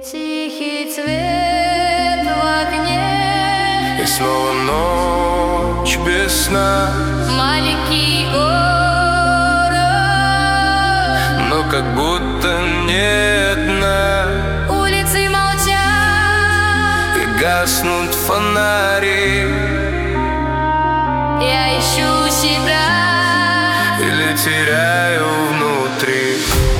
Тихий цвет в окне, и снова ночь без сна. маленький город, но как будто не одна. улицы молчат, И гаснут фонари. я ищу себя Или теряю внутри.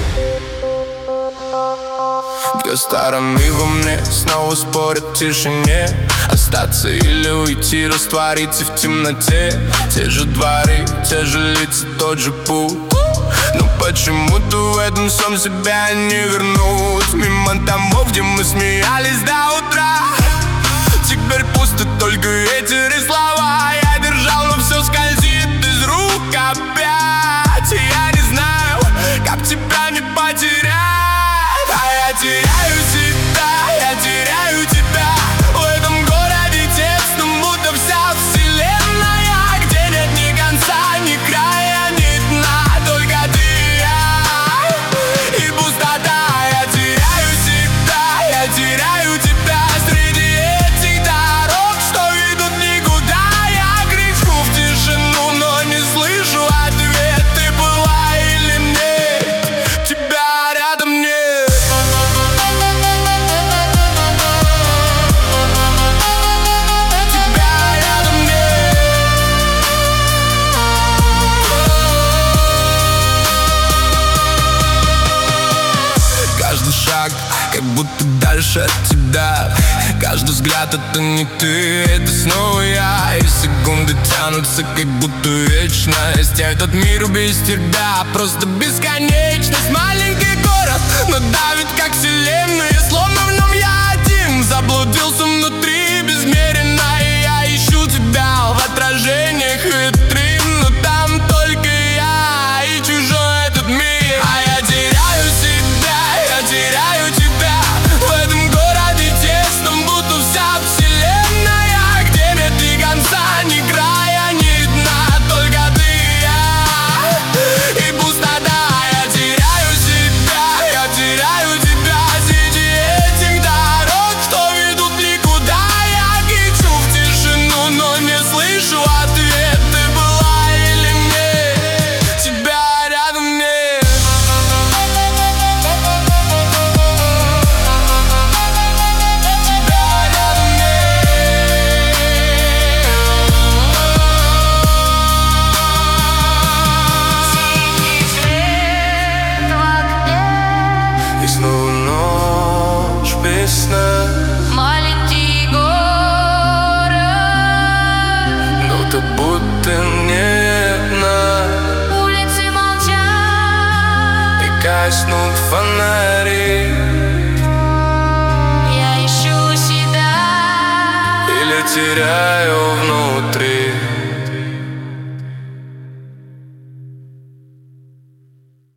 В старом и во мне снова спорят в тишине. Остаться или уйти, раствориться в темноте. Те же дворы, те же лица, тот же путь. Но почему-то в этом всем себя не вернуть. Мимо домов, где мы смеялись до утра. Теперь пусто, только ветер и слова. Я держал, но все скользит из рук опять. И я не знаю, как тебя не потерять. А я теряю себя, я теряю тебя. В этом городе тесном, будто вся вселенная, где нет ни конца, ни края, ни дна, только ты и я. И пустота. Я теряю себя, я теряю тебя среди этих дорог, что ведут никуда. Я кричу в тишину, но не слышу ответ. Ты была или нет? Тебя рядом нет. Каждый шаг, как будто дальше от тебя. Каждый взгляд — это не ты, это снова я. И секунды тянутся, как будто вечность. Этот мир без тебя просто бесконечность. Маленький город, но давит, как вселенная. Словно в нем я один, заблудился внутри безмеренно. И я ищу тебя в отражениях витрин, но там только я и чужой этот мир. А я теряю себя, я теряю тебя. В этом городе тесном, будто вся вселенная, где нет ни конца, ни края, ни дна, только ты и я. И пустота. Я теряю себя, я теряю тебя среди этих дорог, что ведут никуда. Я кричу в тишину, но не слышу ответ. Ты была или нет? Тебя рядом нет. И снова ночь без сна. маленький город, Но ты будто не одна. улицы молчат, И гаснут фонари. я ищу себя. Или теряю внутри.